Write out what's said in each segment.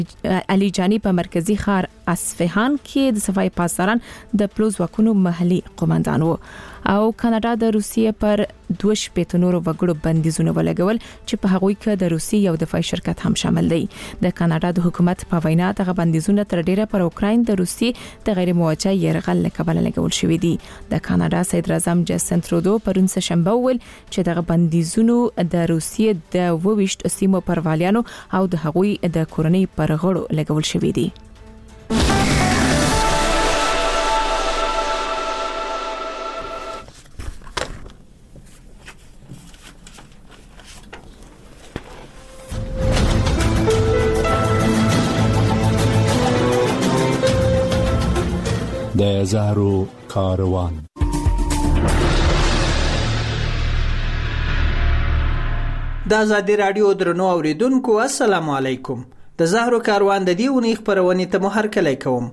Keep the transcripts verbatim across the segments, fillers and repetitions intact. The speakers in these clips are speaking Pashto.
علي جانی په مرکزی ښار اصفهان کې د صفای پاسداران د پلوز وکونو محلي قومندان وو او کاناډا د روسیې پر دوه شپږ نورو وګړو بندیزونه ولګول چې په هغوی کې د روسیې یو دفاعي شرکت هم شامل دی. د کاناډا د حکومت په وینا دغه بندیزونه تر ډیره پر اوکراین د روسیې د غیر موجه يرغل لکبل لګول شوې دي. د کاناډا صدر اعظم جسټین ترودو پرون سهشنبه ویل چې دغه بندیزونه د روسیې د وویشت سیمو پر والیانو او د هغوی د کورنۍ پر غړو لګول شوې دي. د زهرو کاروان. د آزادی رادیو درنو اوریدونکو السلام علیکم. د زهرو کاروان د دې ونې خبرونه ته مهر کلی کوم.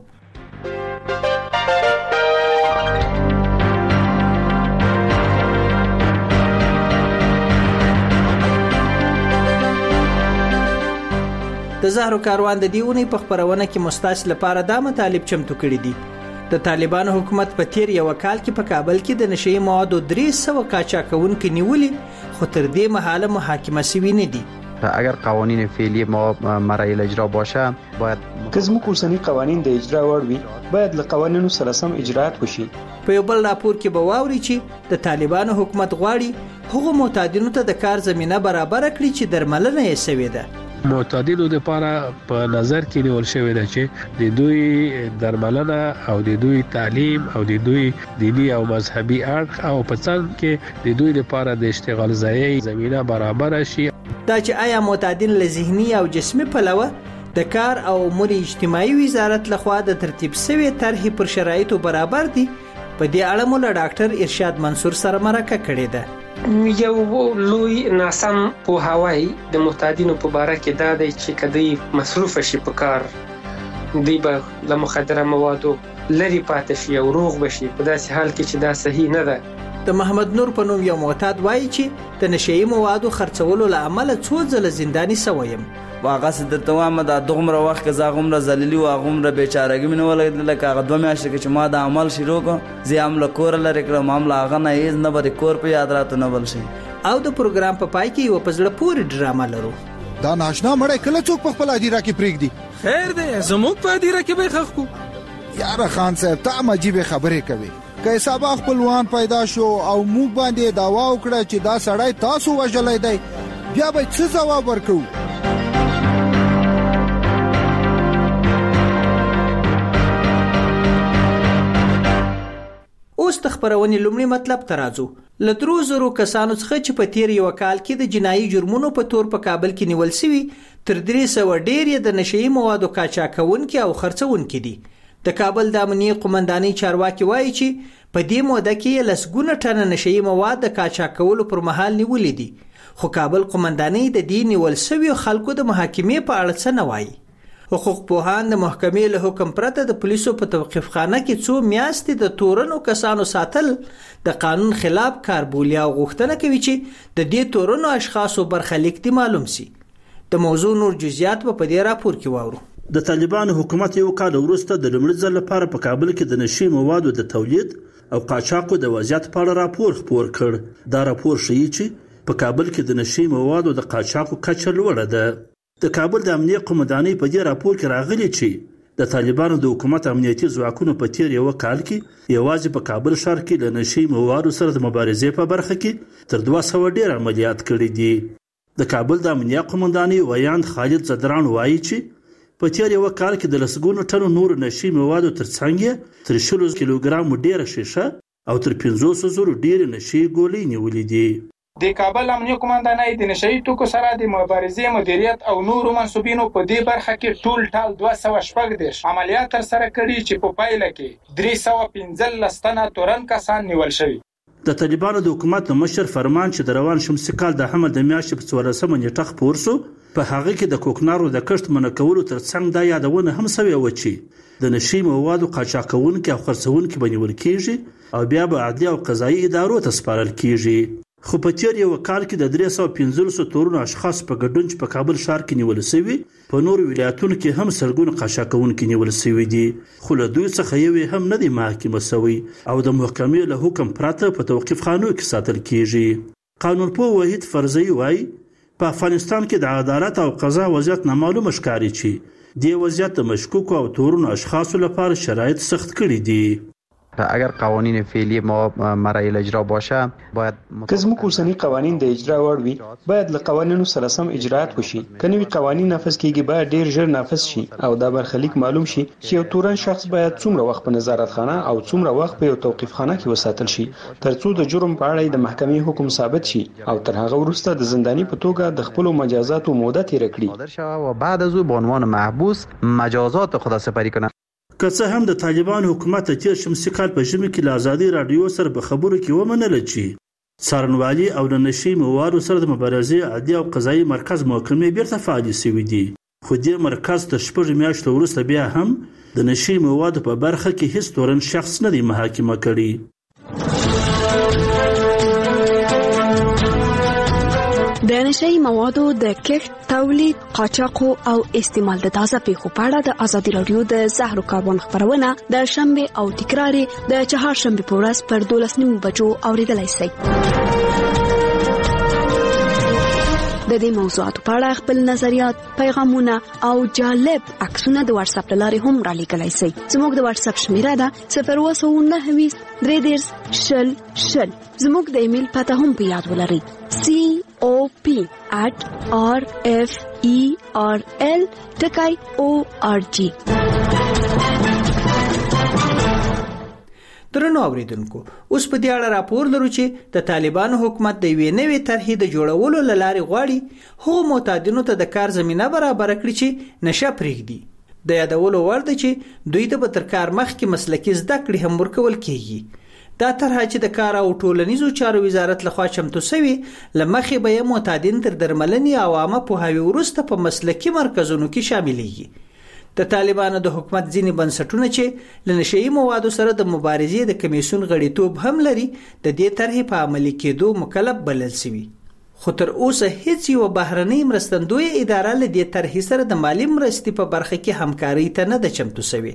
د زهرو کاروان د دې ونې په خبرونه کې مستاس لپاره دا مطالب چمتو کړی دي. د طالبانو حکومت په تیر یو کال کې په کابل کې د نشئی موادو درې سوه قاچاقونکي نیولې خو تر دې مهاله محاکمه شوی نه دي. اگر قوانین فعلی ما مرحله اجرا باشه باید کزمو کوسنی قوانین د اجرا وړ وي باید له قوانینو سره سم اجرات وشي. په یو بل راپور کې به واوري چې د طالبانو حکومت غواړي هغه معتادینو ته د کار زمينه برابر کړي چې درملنه یې سوي ده. معتادینو لپاره په نظر کې نیول شوی دی چې د دوی درملنه او د دوی تعلیم او د دوی دینی او مذهبي اړخ او په څنګ کې د دوی لپاره د اشتغال ځای زمينه برابر شي. دا چې آیا معتادین له ذهني او جسمي پلوه د کار او امور اجتماعي وزارت لخوا د ترتیب شوی طرح پر شرایطو برابر دي په دې اړه مو له ډاکټر ارشاد منصور سره مرکه کړې ده. یو لوی ناسم په هواي د معتادینو په باره کې دا دی چې کدی مصروف شي په کار دی به له مخدره موادو لري پاتې شي او روغ بشي په داسې حال کې چې دا صحیح نه ده. د محمد نور په نوم یو معتاد وایي چې د نشئی موادو خرڅولو له امله څو ځله زنداني سویم. واغه د توامه د دغمره وخت کې زغمره زلیلی او غمره بیچارهګی منه ولګل لکه هغه دوه میاشتې کې چې ما د عمل شروع کو زی عمل کور لري کړم معاملې هغه نه یې نه بری کور په یاد راتو نه بل شي. او د پروګرام په پای کې یو پزړه پوری ډرامه لرو. دا ناشنا مړی کله څوک په خپل ادیره کې پریږدي. خیر دی زموږ په ادیره کې به خخ کو. یار خان صاحب ته عجیب خبرې کوي. که حساب خپلوان پیدا شو او موږ باندې داوا وکړه چې دا سړی تاسو وژلای دی بیا به څه جواب ورکو؟ اوس د خبرونې لومړی مطلب ته راځو. له درو زرو کسانو څخه چې په تیر یو کال کې د جنایي جرمونو په تور په کابل کې نیول شوي تر درې سوه ډېر یې د نشئی موادو قاچاقونکي او خرڅونکي دي. د کابل د امنیې قومندانۍ چارواکي وایي چې په دې موده کې لسګونه ټنه نشئی مواد د قاچاقولو پر مهال نیولې دي. خو کابل قومندانۍ د دې نیول شویو خلکو د محاکمې په اړه څه نه وایي. حقوق پوهان د محکمې له حکم پرته د پولیسو په توقیف خانه کې څو میاشتې د تورنو کسانو ساتل د قانون خلاف کار بولي او غوښتنه کوي چې د دې تورنو اشخاصو برخلیک دي معلوم شي. د موضوع نور جزئیات په دې راپور کې واورو. د طالبانو حکومت یو کال وروسته د لومړي ځل لپاره په کابل کې د نشئی موادو د تولید او قاچاقو د وضعیت په اړه راپور خپور کړ. دا راپور ښیي چې په کابل کې د نشئی موادو د قاچاقو کچه لوړه ده. د کابل د امنیې قومندانۍ په دې راپور کې راغلي چې د طالبانو د حکومت امنیتي ځواکونو په تیر یو کال کې یوازې په کابل ښار کې د نشئی موادو سره د مبارزې په برخه کې تر دوه سوه ډیر عملیات کړي دي. د کابل د امنیې قومندانۍ ویاند خالد زدران وایي چې په تیر یو کال کې د لسګونو ټنو نور نشئی موادو ترڅنګ تر شلو کیلوګرامو ډیره شیشه او تر پنځوس زرو ډیر نشئی ګولۍ نیولې دي. د کابل امنیه قومندانۍ د نشئی توکو سره د مبارزې مدیریت او نورو منصوبینو په دې برخه کې ټول ټال دوه سوه شپږ دېرش عملیات ترسره کړي چې په پایله کې درې سوه پنځلس تنه تورن کسان نیول شوي. د طالبانو د حکومت مشر فرمان چې د روان شمسي کال د حمل د میاشتې په څوارلسمه نیټه خپور شو په هغه کې د کوکنارو د کښت منع کولو ترڅنګ دا یادونه هم شوې وه چې د نشئی موادو قاچاقونکي او خرڅونکي به نیول کیږي او بیا به عدلي او قضایي ادارو ته سپارل کیږي. خو په تیر یو کال کې د درې سوه پنځلسو تورونو اشخاص په ګډون چې په کابل ښار کې نیول شوي په نورو ولایتونو کې هم سلګونه قاچاقونکي نیول شوي دي، خو له دوی څخه یو هم نه دی محاکمه شوی او د محکمې له حکم پرته په توقیف خانو کې ساتل کیږي. قانونپوه وحید فرزي وایي په افغانستان کې د عدالت او قضا وضعیت نامعلومه ښکاري چې دې وضعیت د مشکوکو او تورونو اشخاصو لپاره شرایط سخت کړي دي. اگر قوانین فعلی ما مراحل اجرا باشه باید که زموږ اوسني قوانین د اجرا وړ وي باید له قوانینو سره سم اجرات وشي. که نوي قوانین نافذ کیږي باید ډیر ژر نافذ شي او دا برخلیک معلوم شي چې یو تورن شخص باید څومره وخت په نظارت خانه او څومره وخت په یو توقیف خانه کې وساتل شي ترڅو د جرم په اړه د محکمې حکم ثابت شي او تر هغه وروسته د زنداني په توګه د خپل مجازاتو موده تیر کړي و بعد از او به عنوان محبوس مجازات خود سپری کنه. که څه هم د طالبان حکومت تیر شمسي کال په ژمي کې له ازادي راډیو سره په خبرو کې ومنل چې څارنوالي او د نشي موادو سره د مبارزې عادي او قضایي مرکز محکمې بیرته فعالې شوي دي، خو دې مرکز تر شپږ میاشتو وروسته بیا هم د نشي موادو په برخه کې هیڅ تورن شخص نه دی محاکمه کړی. د نشئی موادو د کښت، تولید، قاچاق او استعمال د تازه پیښو په اړه د ازادي راډیو د زهرو کاروان خبرونه د شنبه او تکرار د چهارشنبه په ورځ پر دولس نیمو بجو اوریدلای شئ. د دې موضوعاتو په اړه خپل نظریات، پیغامونه او جالب عکسونه د واتس اپ لارې هم را لیږلای شئ. زموږ د واتس اپ شمیره ده صفر اووه سوه نهه ویشت درې دېرش شل شل. زموږ د ایمیل پته هم په یاد ولرئ سی او پی at r f e r l ټکی او ار جی. درنو اوریدونکو، اوس په دې اړه راپور لرو چې د طالبانو حکومت د یوې نوې طرحې د جوړولو له لارې غواړي هغو معتادینو ته د کار زمینه برابر کړي چې نشه پرېږدي. د یادولو وړ ده چې دوی ته به تر کار مخکې مسلکي زده کړې هم ورکول کیږي. دا طرحه چې د کار او ټولنیزو چارو وزارت لخوا چمتو شوی لمخې به یې معتادین تر درملنې او عامه پوهاوي وروسته په مسلکي مرکزونو کې شاملېږي. د طالبانو د حکومت ځینې بنسټونه چې له نشهیي موادو سره د مبارزې د کمیسیون غړیتوب هم لري د دې طرحې په عملي کېدو مکلف بلل شوي، خو تر اوسه هیڅ یو بهرنۍ مرستندویه اداره له دې طرحې سره د مالي مرستې په برخه کې همکارۍ ته نه ده چمتو شوې.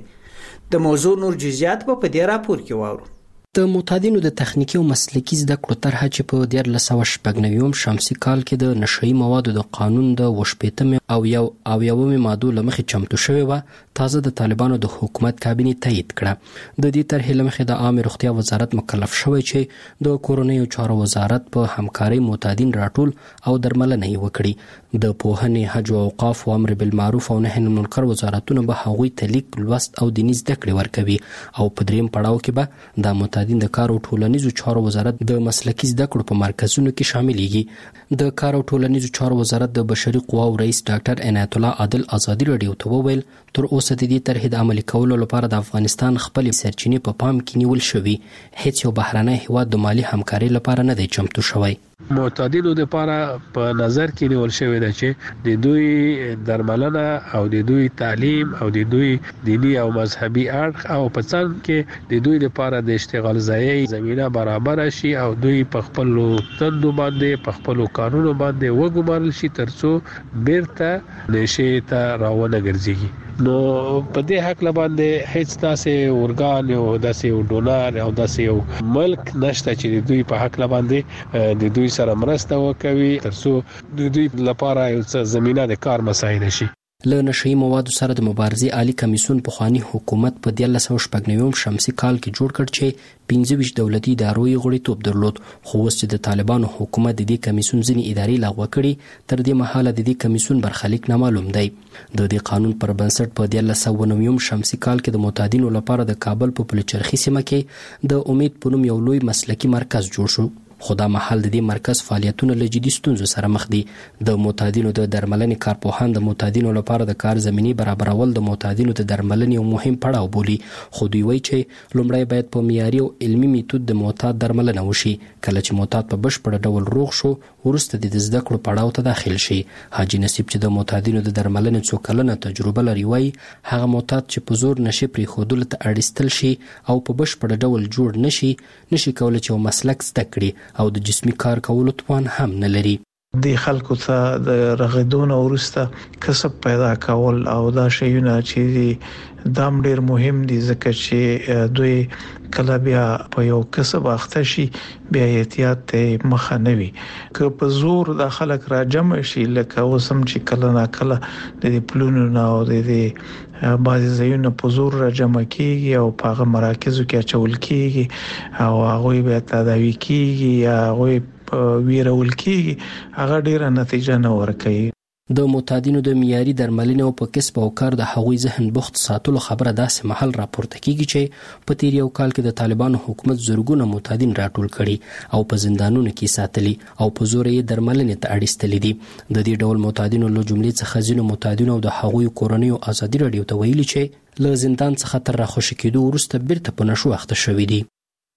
د موضوع نور جزئیات په دې راپور کې واورو. د معتادینو د تخنیکی او مسلکی زده کړو طرحه چې په دیارلس سوه شپږ نوي شمسي کال کې د نشهیي موادو د قانون د اووه شپېتمې او یو او یومې مادو له مخې چمتو شوې وه، تازه د طالبانو د حکومت کابینې تایید کړه. د دې طرحې له مخې د عامې روغتیا وزارت مکلف شوی چې د کورنیو چارو وزارت په همکارۍ معتادین راټول او درملنه یې وکړي. د پوهنې، حج او اوقاف او امر بالمعروف او نهي عن المنکر وزارتونه به هغوی ته لیک، لوست او دیني زده کړې ورکوي او په دریم پړاو کې به د معتادین د کار او ټولنیزو چارو وزارت د مسلکي زده کړو په مرکزونو کې شاملېږي. د کار او ټولنیزو چارو وزارت د بشري قواو رئیس ډاکټر عنایت الله عادل ازادي راډیو ته وویل تر اوسه د دې طرحې د عملي کولو لپاره د افغانستان خپلې سرچینې په پام کې نیول شوي، هیڅ یو بهرنی هیواد د مالي همکارۍ لپاره نه دی چمتو شوی. معتادینو لپاره په نظر کې نیول شوی دی چې د دوی درملنه او د دوی تعلیم او د دوی دینی او مذهبي اړخ او په څنګ کې د دوی لپاره د اشتغال ځای زمينه برابر شي او دوی په خپل تندو باندې په خپل قانونو باندې وګمارل شي ترڅو بیرته نشه ته راونه ګرځي. نو په دې حق باندې هیڅ داسې ورګان او داسې ډونر او داسې یو ملک نشته چې دوی په حق باندې د دوی سره مرسته وکوي ترڅو د دوی لپاره یو څه زمينه د کار مساعده شي. له نشهیي موادو سره د مبارزې عالی کمیسیون پخوانی حکومت په دیارلس سوه شپږ نوي شمسي کال کې جوړ کړ چې پنځه ویشت دولتي ادارو یې غړیتوب درلود، خو اوس چې د طالبانو حکومت د دې کمیسیون ځینې ادارې لغوه کړي تر دې مهاله د دې کمیسیون برخلیک نامعلوم دی. د دې قانون پر بنسټ په دیارلس سوه نوي شمسي کال کې د معتادینو لپاره د کابل په پلچرخي سیمه کې د امید په نوم یو لوی مسلکي مرکز جوړ شو، خو دا مهال د دې مرکز فعالیتونه له جدي ستونزو سره مخ دي. د معتادینو د درملنې کارپوهان د معتادینو لپاره د کار زمینې برابرول د معتادینو د درملنې یو مهم پړاو بولي، خو دوی وایي چې لومړی باید په معیاري او علمي میتود د معتاد درملنه وشي. کله چې معتاد په بشپړ ډول روغ شو وروسته د زده کړو پړاو ته داخل شي. حاجی نصیب چې د معتادینو د درملنې څو کلنه تجربه لري وایي هغه معتاد چې په زور نشي پرېښودلو ته اړیستل شي او په بشپړ ډول جوړ نشي نشي کولی چې یو مسلک زده کړي او د جسمي کار کولو توان هم نه لري. د خلکو ته د رغیدون ورسته کسب پیدا کول او دا شیونه چې دام ډیر مهم دي ځکه چې دوی کله بیا په یو کسب اخته شي بیا احتیاط ته مخه نه وي. که په زور د خلک را جمع شي لکه اوسم چې کله نا کله د پلونو نه او د بعضی ځایونو په زور را جمع کیږي او په هغه مراکزو کې اچول کیږي او هغه بیا تداوی کیږي یا هغه ویرول کیږي هغه ډیره نتیجه نه ورکوي. د معتادینو د معیاري درملنې او په کسب او کار د هغوی ذهن بوخت ساتلو خبره داسې محل راپورته کیږي چې په تیر یو کال کې د طالبانو حکومت زرګونه معتادین راټول کړي او په زندانونو کې ساتلي او په زور یې درملنې ته اړیستلي دي. د دې ډول معتادینو له جملې څخه ځینو معتادینو او د هغوی کورنیو ازادي راډیو ته ویلي چې له زندان څخه تر راخوشي کېدو وروسته بیرته په نشو اخته شوي دي.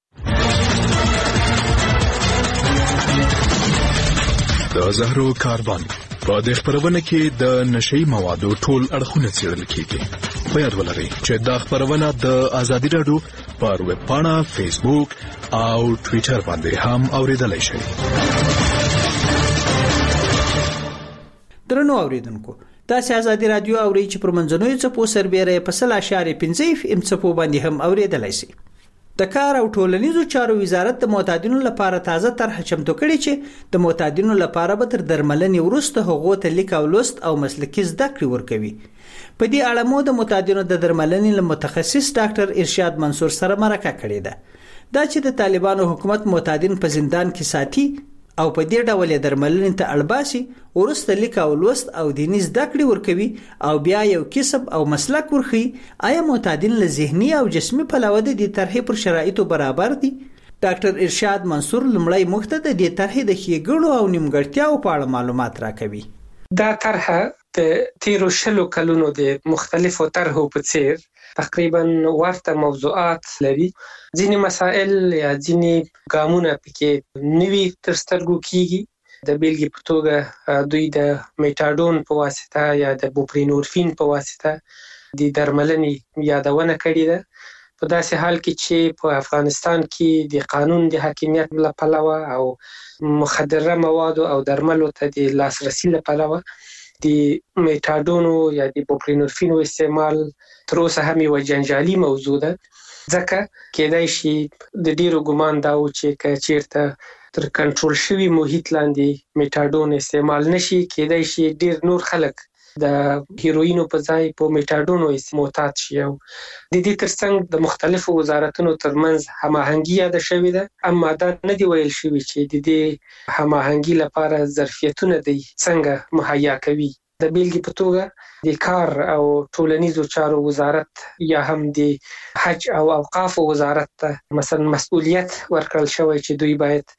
د زهرو کاروان په دې خبرونه کې د نشئی موادو ټول اړخونه څېړل کیږي. په یاد ولرئ چې دا خبرونه د ازادي راډیو پر ویب پاڼه، فیسبوک او ټوئیټر باندې هم اوریدلای شئ. درنو اوریدونکو تاسو ازادي راډیو اورئ چې پر منځنوي څپو سربېره په سل اشاریه پنځه اف ام څپو باندې هم اوریدلای شئ. د کار او ټولنیزو چارو وزارت د معتادینو لپاره تازه طرح چمتو کړي چې د معتادینو لپاره به تر درملنې وروسته هغو ته لیک او لوست او مسلکي زده کړې ورکوي. په دې اړه مو د معتادینو د درملنې له متخصص ډاکټر ارشاد منصور سره مرکه کړې ده. دا چې د طالبانو حکومت معتادین په زندان کې ساتي او په دې ډول درملنې ته اړباسي ورسته لیک او لوست او دیني زده کړې ورکوي او بیا یو کسب او مسلک ورخي. آیا معتادین له ذهني او جسمي پلوه د دې طرحې پر شرایطو برابر دي؟ ډاکټر ارشاد منصور لمړی مخته د دې طرحې د ښېګڼو او نیمګړتیاو په اړه معلومات راکوي. دا طرحه د تیرو شلو کلونو د مختلفو طرحو په څیر تقریبا ورته موضوعات لري. ځینې مسائل یا ځینې ګامونه پکې نوي تر سترګو کیږي. د بیلګې په توګه دوی د میټاډون په واسطه یا د بوپرینورفین په واسطه د درملنې یادونه کړې ده. په داسې حال کې چې په افغانستان کې د قانون د حاکمیت له پلوه او مخدره موادو او درملو ته د لاسرسي له پلوه د میټاډونو یا د بوپرینورفینو استعمال تر اوسه هم یو جنجالي موضوع ده. ځکه کېدای شي د ډیرو ګمان دا و چې که چیرته تر کنټرول شوي محیط لاندې میټاډون استعمال نشي کېدای شي ډیر نور خلک د هیروینو په ځای په میټاډونو معتاد شي. او د دې ترڅنګ د مختلفو وزارتونو ترمنځ هماهنګي یاده شوې ده، اما دا نه دی ویل شوی چې د دې هماهنګي لپاره ظرفیتونه دی څنګه مهیا کوي. د بیلګې په توګه د کار او ټولنیزو چارو وزارت یا هم د حج او اوقاف وزارت ته مثلا مسؤلیت ورکړل شوی چې دوی باید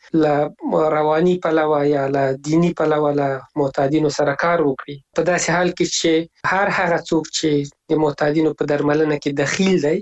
له رواني پلوه یا له دینی پلوه له معتادینو سره کار وکړي. په داسې حال کې چې هر هغه څوک چې د معتادینو په درملنه کې دخیل دی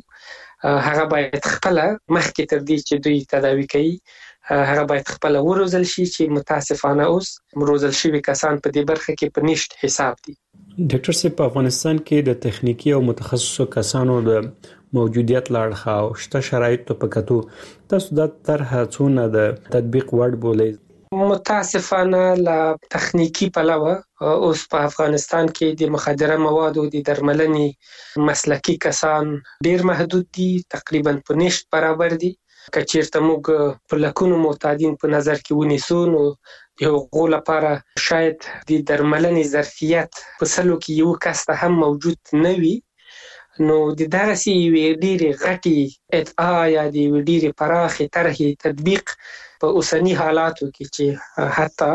هغه باید خپل مخکې تر دې چې دوی تداوی کوي هغه باید خپل وروزل شي چې متاسفانه اوس روزل شوی کسان په دې برخه کې په نشټ حساب دي. ډاکټر صاحب په افغانستان کې د تخنیکی او متخصصو کسانو د موجودیت لاړخه او شته شرایطو په کتو تاسو د طرح څونه د تطبیق وړ بولئ؟ متاسفانه له تخنیکی پلوه اوس په افغانستان کې د مخدره موادو د درملنې مسلکی کسان ډیر محدود دي، تقریبا په نشټ برابر دي. که چیرته موږ په لکونو معتادین په نظر کې ونیسو نو د هغو لپاره شاید د درملنې ظرفیت په سلو کې یو کس ته هم موجود نه وي. نو د دغسې یوې ډېرې غټې ادعا یا د یوې ډېرې پراخې طرحې تطبیق په اوسني حالاتو کې چې حتی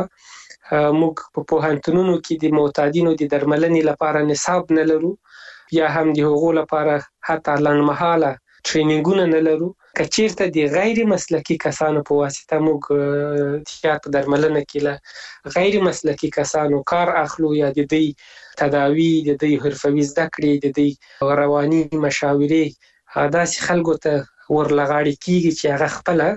موږ په پوهنتونونو کې د معتادینو د درملنې لپاره نصاب نه لرو یا هم د هغو لپاره حتی لنډمهاله ټرینینګونه نه لرو. که چیرته د غیر مسلکی کسانو په واسطه موږ یا په درملنه کې له غیر مسلکی کسانو کار اخلو یا د دې تداوی د دې حرفوي زده کړې د دې رواني مشاورې داسې خلکو ته ورلغاړي کیږي چې هغه خپل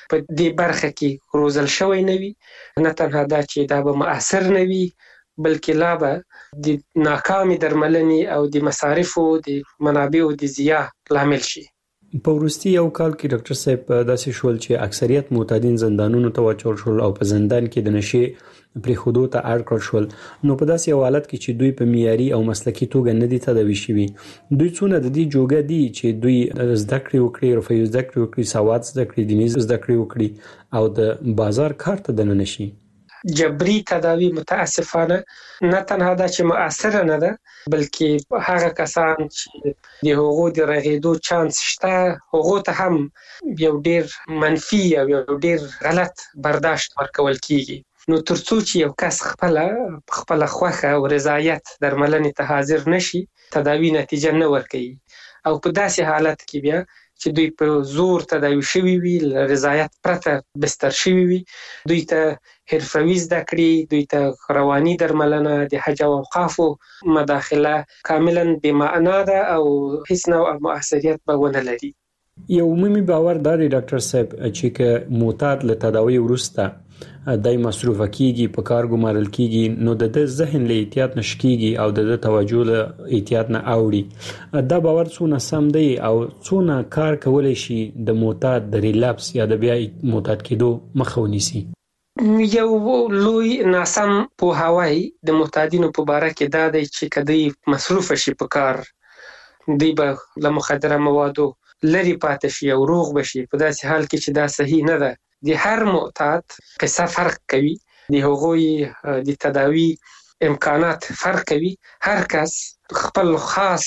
په دې برخه کې روزل شوی نه وي، نه تنها دا چې دا به مؤثر نه وي بلکې لا به د ناکامې درملنې او د مصارفو د منابعو د ضیاع لامل شي. په وروستي یو کال کې ډاکټر صاحب داسې شول چې اکثریت معتادین زندانونو ته واچول شول او په زندان کې د نشې پرېښودو ته اړ کړل شول. نو په داسې یو حالت کې چې دوی په معیاري او مسلکي توګه نه دي تداوي شوي، دوی څونه د دې جوګه دي چې دوی زده کړې وکړي، رفاهي زده کړې وکړي، سواد زده کړي، دیني زده کړې وکړي او د بازار کار ته دننه شي. جبري تداوی متاسفانه نه تنها دا چې مؤثر نه ده بلکې هغه کسان چې د هغو د رغېدو چانس شته هغو ته هم یو ډیر منفي او یو ډیر غلط برداشت ورکول کیږي. نو ترڅو چې یو کس خپل خپل خوخه او رضایت درملنې ته حاضر نشي تداوی نتیجه نه ورکوي او په داسې حالت کې بیا چې دوی په زور تداوی شوي وي، رضایت پرته بستر شوي وي، دوی ته حرفوي زده کړې، دوی ته رواني درملنه، د حج او اوقافو مداخله کاملا بې معنا ده او هیڅ نوع مؤثریت به ونه لري. یو عمومي باور دا دی ډاکټر صاحب چې که معتاد له تداوی وروسته دای مصروفه کیږي، په کار ګمارل کیږي، نو د ذهن له احتیاط نشکیږي او د توجه له احتیاط نه اوړي. دا باور څونه سم دی او څونه کار کولای شي د معتاد د ریلپس یا د بیا معتاد کېدو مخه ونیسي؟ یو لوی ناسم پوهاوی د معتادینو په باره کې دا دی چې کدی مصروفه شي په کار، دی به له مخدره موادو لري پاتې شي او روغ بشي. په داسې حال کې چې دا صحیح نه ده. د هر معتاد قصه فرق کوي، د هغوی د تداوی امکانات فرق کوي. هر کس خپل خاص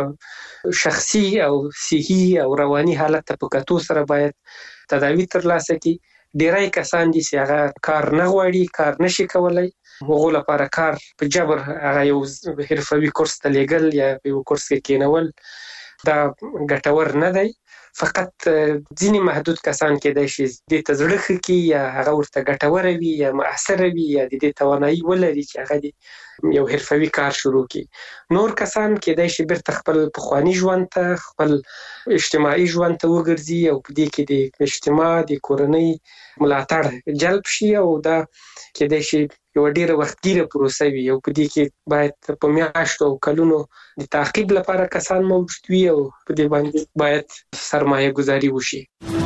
شخصي او صحي او رواني حالت ته په کتو سره باید تداوی ترلاسه کړي. ډیری کسان دي چې هغه کار نه غواړي، کار نشي کولای، هغو لپاره کار په جبر هغه یو حرفوي کورس ته لیږل یا یو کورس کې کېنول دا ګټور نه دی. فقط ځینې محدود کسان کېدای شي دې ته زړه ښه کړي یا هغه ورته ګټوره وي یا مؤثره وي یا د دې توانایي ولري چې هغه د یو حرفوي کار شروع کړي. نور کسان کېدای شي بیرته خپل پخواني ژوند ته، خپل اجتماعي ژوند ته وګرځي او په دې کې د اجتماع د کورنۍ ملاتړ جلب شي او دا کېدای شي یو ډیره وختګیره پروسه وي او په دې کې باید په میاشتو او کلونو د تعقیب لپاره کسان موجود وي او په دې باندې باید سرمایه گذاري وشي.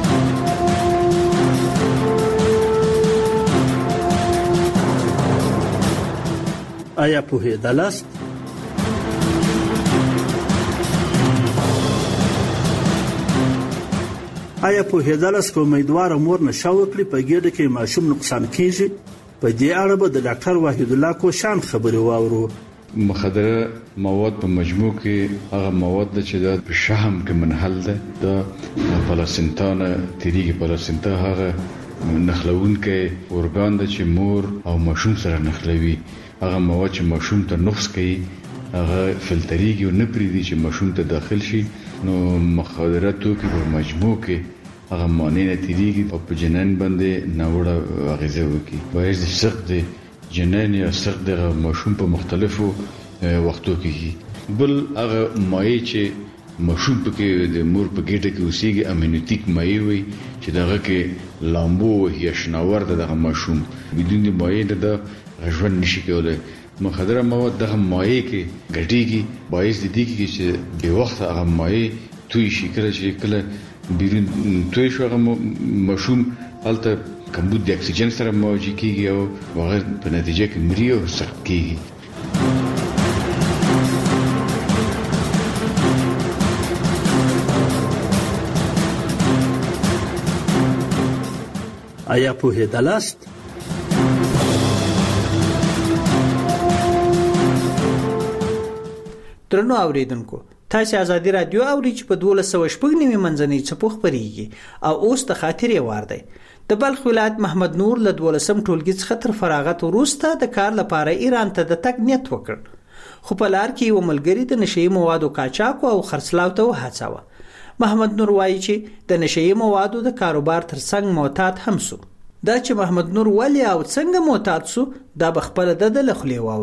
آیا پوهېدلاست؟ آیا پوهېدلاست که امیدواره مور نشه وکړي په ګېډه کې ماشوم نقصان کیږي؟ په دې اړه به د ډاکټر وحید الله کوشان خبرې واورو. مخدره مواد په مجموع کې هغه مواد ده چې د شحم کې منحل ده. د پلاسینتا نه تیریږي. پلاسینتا هغه نخلونکی ارګان ده چې مور او ماشوم سره نخلوي. هغه مواد چې ماشوم ته نقص کوي هغه فلتریږي او نه پریږدي چې ماشوم ته داخل شي. نو مخدره توکي په مجموع کې هغه معنی نه تیریږي او په جنین باندې ناوړه اغیزه وکړي. باید د سخت جنین یا سخت د ماشوم په مختلفو وختو کې بل هغه مایع چې ماشوم پکې د مور په ګېډه کې اوسېږي امینوتیک مایع وي چې دغه کې لامبو یا شناور دغه ماشوم بدون د مایع د ژوند نشي کولای. مخدره مواد دغه مایع کې ګډېږي، باعث د دې کې چې بې وخته هغه مایع توی شي. کله چې کله بیرون توی شو هغه ماشوم هلته کمبود د اکسیجن سره مواجه کیږي او هغه په نتیجه کې مري او سخت کیږي. آیا پوهېدلاست؟ درنو اوریدونکو، تاسو ازادي رادیو اوري چې په دولس سوه شپږ نیمه منځنۍ څپو خبرېږي او اوس د خاطر یې وار دی. د بلخ ولایت محمد نور له دولسم ټولګي څخه تر فراغت وروسته د کار لپاره ایران ته د تګ نیت وکړ، خو په لار کې یو ملګری د نشئی موادو قاچاق او خرڅلاو ته وهڅاوه. محمد نور وایي چې د نشئی موادو د کاروبار ترڅنګ معتاد هم سو. دا چې محمد نور ولې او څنګه معتاد سو دا بخپله د له خولې واورو.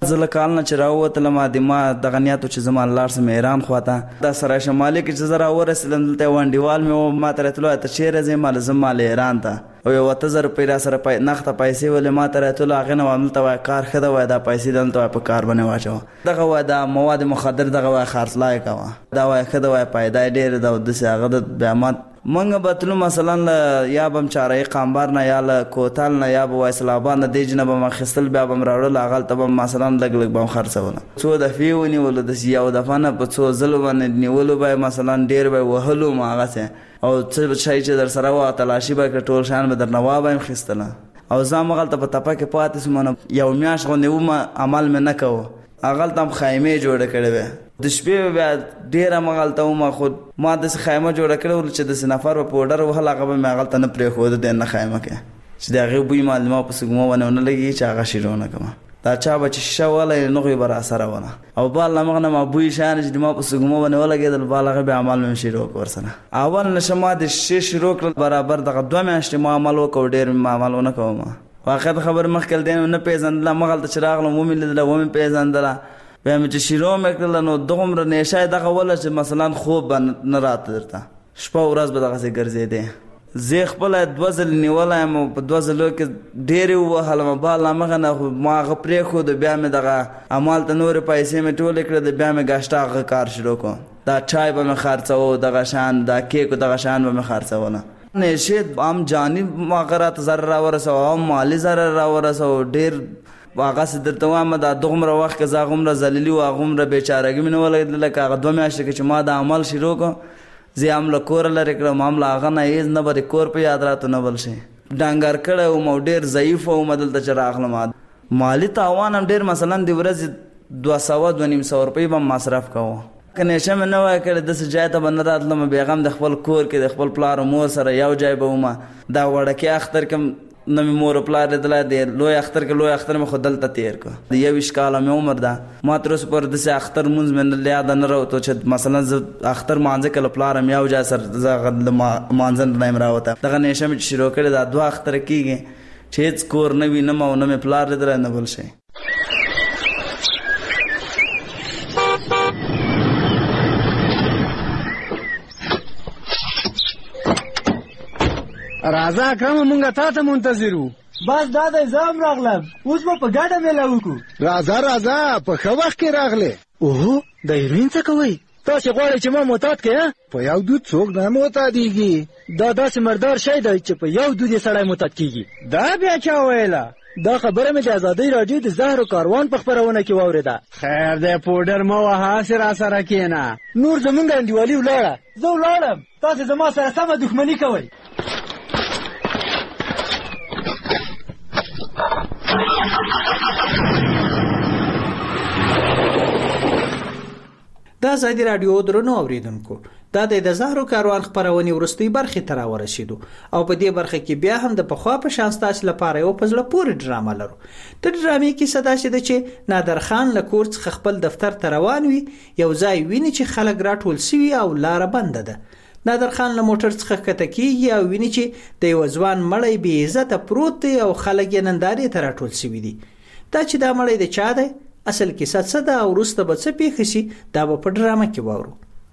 زله کال نه چې راووتلم د ما دغه نیت و چې زما لاړ سم ایران خواته دا سرای شمالي کې چې زه راورسېدم دلته یو انډیوال مې و ما ته راتلو ته چیرې ځې ماله زه ماله ایران ته او یو اته زره روپۍ را سره نغته پیسې ولې ما ته راتلو هغې نه همدلته وایي کار ښه ده وایي دا پیسې دلته وایي په کار باندې واچوه دغه وایي دا مواد مخدر دغه وایي خرڅلا یې کوه دا وایي ښه ده وایي پیدا یې ډېرې ده او داسې هغه د بیا ما منګه به تلو مثلا له یا به م چارهی قامبر نه یا له کوتل نه یا به وایسل آباد نه دې نه به م اخیستل بیا به م راوړل هغلته به م مثلا لږ لږ به م خرڅوله څو دفعې ونیولو داسې یو دفعه نه په څو ځلو باندې نیولو به مثلا ډېر به یې وهلو م هغسې او څه شی چې در سره وه تلاشي به کړه ټول شیان به درنه وا به یم خیستله او زه همغلته په تپه کې پاتې شوم نو یو میاشت غوندې ومه عمل مې نه کوه هغلته هم خیمې جوړې کړې وې د شپې بیا ډېره همغلته ومه خو ما داسې خیمه جوړه کړې وه چې داسې نفر به پوډر وهل هغه به مې هغلته نه پرېښوده دننه خیمه کې چې د هغې بوی ما ما په سږمو باندې ونه لګېږي چې هغه شي ونه کړمه دا چا به چې شیشه وله نغوی به راسره وله او بال همغه نه ما بوی شیان چې د ما په سږمو باندې ولګېدل بال هغه بیا عمل مې شروع کړ ورسره اول نشه ما د شیشې شروع کړل برابر دغه دوه میاشتې ما عمل وکړ ډېر مې عمل ونه کوم واقعیت خبر مخکې له دې نه پېژندله همغلته چې راغلم ومې لیدله ومې پېژندله بیا مې چې شروع مې کړله نو دومره نیشه یې دغه وله چې مثلا خوب به نه راته درته شپه ورځ به دغسې ګرځېدې زه خپله دوه ځلې نیولی یم او په دوه ځلو کې ډېرې ووهلم بال همغه نه خو ما هغه پرېښود بیا مې دغه همالته نورې پیسې مې ټولې کړې د بیا مې ګاشته هغه کار شروع کړو دا چای به مې خرڅوه دغه شیان دا کیک و دغه شیان به مې خرڅوله نیشې هم جاني هغه راته ضرر راورسوه هم مالي ضرر راورسوه ډېر هغسې درته وایم دا دغومره وخت کې زه هغومره ذلیلي و هغومره بېچارګي مې نه ولګېدله لکه هغه دوه میاشتې کې چې ما دا عمل شروع کړو زه هم له کوره لرې کړم هم له هغه نه هېڅ نه به د کور په یاد راته نه بل شي ډنګر کړی وم او ډېر ضعیف وم دلته چې راغلم مالي تاوان هم ډېر مثلا د ورځې دوه سوه دوه نیم سوه روپۍ به مصرف کوو که نیشه مې نه وای کړې داسې ځای ته به نه راتلم بیا هم د خپل کور کې د خپل پلار و مور سره یو ځای به ومه دا وړکې اختر کې نه مې مور و پلار لیدلی دی لوی اختر کې لوی اختر مې خو دلته تېر کړ د یویشت کاله مې عمر ده ما تر اوسه پورې داسې اختر لمونځ مې یاده نه راوتو چې مثلا زه اختر مانځه که له پلار یم یو ځای سره زه هغه له مانځه نه یم راوتی دغه نیشه مې چې شروع کړې دا دوه اختره کېږي چې هېڅ کور نه وي نه ما او نه مې پلار لیدلی نه بل شی راځه اکرم مونږه تا ته منتظر وو بس دا دی زه هم راغلم اوس به په ګډه میله وکړو راځه راځه په ښه وخت کې راغلې اوهو د هیروین څه کوئ تاسې غواړئ چې ما معتاد کړې په یو دود څوک نه معتادېږي دا داسې مردار شی دی چې په یو دود یې سړی معتاد کېږي دا بیا چا ویله دا خبره مې د ازادۍ راډیو د زهرو کاروان په خپرونه کې واورېده خیر دی پوډر مه وهه هسې را سره کښېنه نور زمونږ انډیوالي ولاړه زه ولاړم تاسې زما سره سمه دښمني کوئ د ازادي راډیو درنو اوریدونکو دا د زهرو کاروان خپرونې وروستۍ برخې ته راورسېدو او په دې برخه کې بیا هم د پخوا په شان ستاسو لپاره یو په زړه پورې ډرامه لرو د ډرامې کیسه داسې ده چې نادر خان له کور څخه خپل دفتر ته روان وي یو ځای ویني چې خلک راټول سوي او لاره بنده ده نادر خان له موټر څخه ښکته کېږي او ویني چې د یو ځوان مړی بې عزته پروت دی او خلک یې نندارې ته راټول سوي دي دا چې دا مړی د چا دی اصل کیسه څه ده او وروسته به څه پیښه شي دا به په ډرامه کې واورو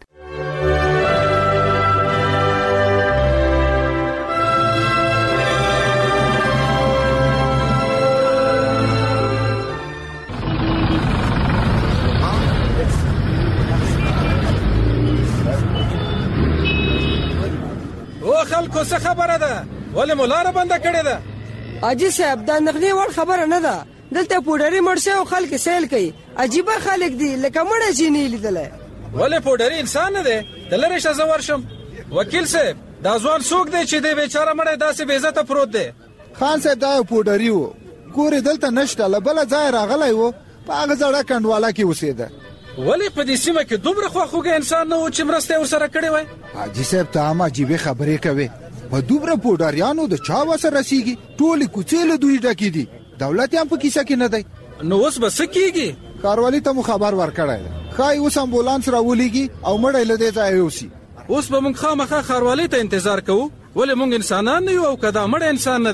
او خلکو څه خبره ده ولې مو لاره بنده کړې ده اجي صاحب دا نغدي وړ خبره نه ده دلته پوډری مرشه او خلک سیل کوي عجیبه خلک دي لکه مړه چې نه لیدل ولې پوډری انسان نه دی دلته شزه ورشم وکیل صاحب دا ځوان څوک دی چې د بیچاره مړه داسې بې عزته پروت دی خان صاحب دا پوډری وو ګورې دلته نشته لبل ځای راغلی وو په هغه ځړه کندواله کې اوسېده ولې په دې سیمه کې دومره خواخوږی انسان نه و چې مرسته ورسره کړې وای حاجي صاحب ته هم عجیبې خبرې کوي په دومره پوډریانو د چا وسه رسیږي ټولې کوڅې له دوی ډکې دي دولت هم په کیسه کې نه دی نو اوس به څه کېږي کاروالي ته مو خبر ورکړی دی ښایي اوس امبولانس راولېږي او مړی له دې ځایه یوسي اوس به موږ خامخا ښاروالۍ ته انتظار کوو ولې موږ انسانان نه یو او که دا مړی انسان نه دی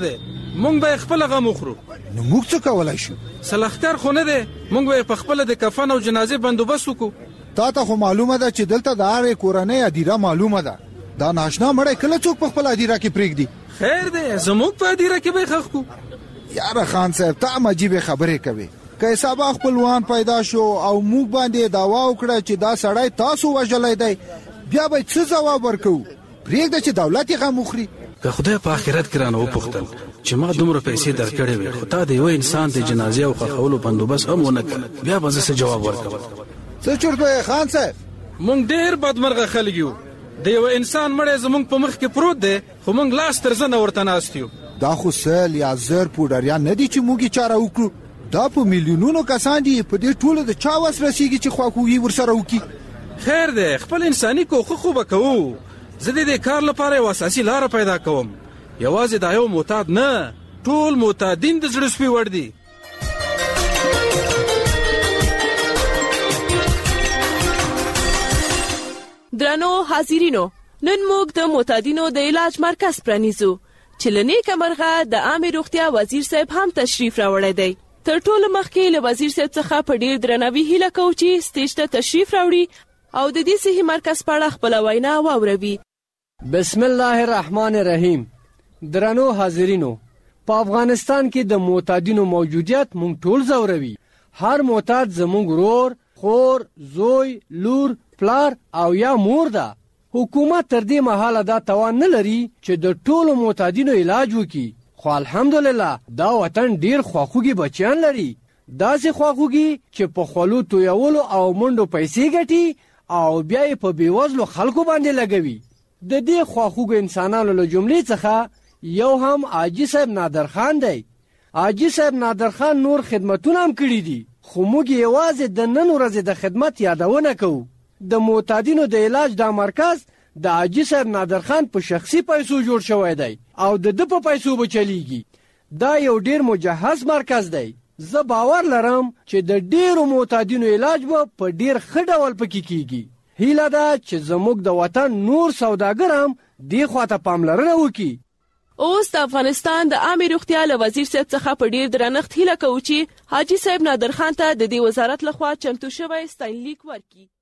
مونږ به خپل غم وخورو. نو موږ څه کولای شو؟ سلختر خو نه دی، مونږ به په خپل د کفن او جنازې بندوبست وکړو. تا ته خو معلومه ده چې دلته د هغې کورنۍ ادیره معلومه ده. دا ناشنا مړی کله څوک په خپل ادیره کې پرېږدي؟ خیر دی، زموږ په ادیره کې به یې ښخ کړو. یاره خان صاحب ته هم عجیبې خبرې کوې. که حسابه خپلوان پیدا شو او موږ باندې دعوا وکړه چې دا سړی تاسو وژلی دی، بیا به څه ځواب ورکوو؟ پرېږده چې دولت یې غم وخوري. که خدای په آخرت کې رانه وپوښتل چې ما دومره پیسې درکړې وې خو تا د یوه انسان د جنازې او ښخولو بندوبست هم ونه کړ، بیا به زه څه جواب ورکوم؟ څه چرت وایې خان صاحب؟ مونږ ډېر بدمرغه خلک یو. د یوه انسان مړی زمونږ په مخ کې پروت دی خو مونږ لاس تر زنه ورته ناست یو. دا خو سل یا زر پوډریان نه دي چې موږ یې چاره وکړو. دا په میلیونونو کسان دي، په دې ټولو د چا وس رسیږي چې خواخوږي ورسره وکړي؟ خیر دی، خپل انساني کوښښ خو به کوو. زه د دې کار لپاره یو اساسي لاره پیدا کوم. یوازې دا یو معتاد نه، ټول معتادین د زړه سپي وړ دي. درنو حاضرینو، نن موږ د معتادینو د علاج مرکز پرانیزو چې له نیکه مرغه د عامې روغتیا وزیر صاحب هم تشریف راوړی دی. تر ټولو مخکې له وزیر صاحب څخه په ډیر درناوي هیله کوو چې سټیج ته تشریف راوړي او د دې صحي مرکز په اړه خپله وینا واوروي. بسم الله الرحمن الرحیم. درنو حاضرینو، په افغانستان کې د معتادینو موجودیت مونږ ټول ځوروي. هر معتاد زمونږ ورور، خور، زوی، لور، پلار او یا مور ده. حکومت تر دې مهاله دا توان نه لري چې د ټولو معتادینو علاج وکړي، خو الحمدلله دا وطن ډیر خواخوږي بچیان لري. داسې خواخوږي چې په خولو تویولو او منډو پیسې ګټي او بیا یې په بېوزلو خلکو باندې لګوي. د دې خواخوږو انسانانو له جملې څخه یو هم حاجي صاحب نادرخان دی. حاجي صاحب نادرخان نور خدمتونه هم کړي دي، خو موږ یوازې د نن ورځې د خدمت یادونه کوو. د معتادینو د علاج دا مرکز د حاجي صاحب نادرخان په شخصي پیسو جوړ شوی دی او د ده په پیسو به چلیږي. دا یو ډیر مجهز مرکز دی. زه باور لرم چې د ډیرو معتادینو علاج به په ډیر ښه ډول پکې کیږي. هیله ده چې زموږ د وطن نور سوداګر هم دې خواته پاملرنه وکړي. اوس د افغانستان د عامې روغتیا له وزیر صاحب څخه په ډیر درنښت هیله کوو چې حاجي صاحب نادرخان ته د دې وزارت لخوا چمتو شوی ستاینلیک ورکړي.